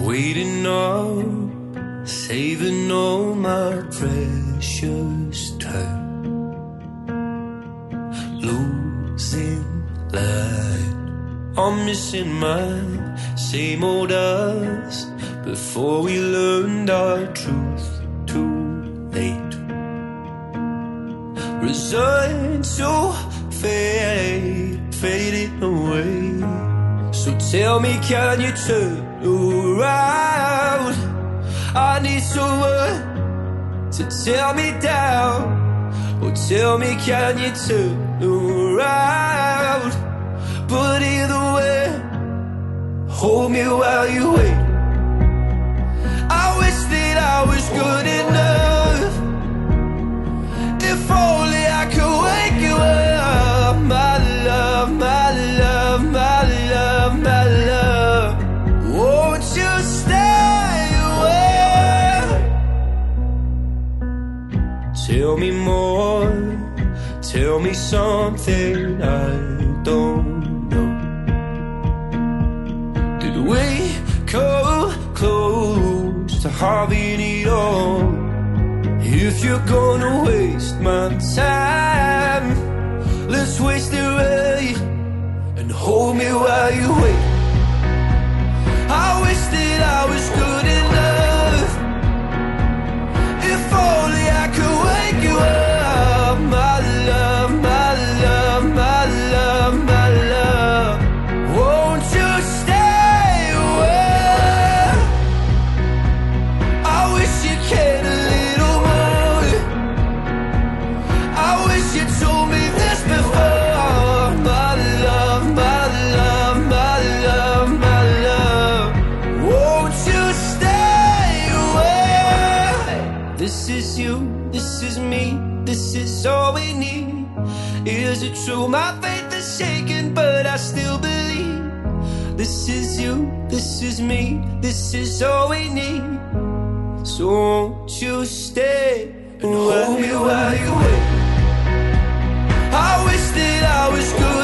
Waiting up, saving all my precious time, losing light. I'm missing my same old us before we learned our truth too late. Resigned to fade, fading away. So tell me, can you turn around? I need someone to tear me down. Oh, tell me, can you turn around? But either way, hold me while you wait. I wish that I was good enough. If only I could wake you up, my love, my love, my love, my love. Won't you stay away? Tell me more, tell me something I don't know. Did we come close to having it all? If you're gonna waste my time, let's waste it right and hold me while you wait. I wish that I was good enough. If only I could wake you up, my love, my love, my love, my love. Won't you stay away? I wish you cared a little more. I wish you told me this before, my love, my love, my love, my love. Won't you stay away? This is you, this is me, this is all we need. Is it true? My faith is shaken, but I still believe. This is you, this is me, this is all we need. So won't you stay and hold me while you wait? I wish that I was good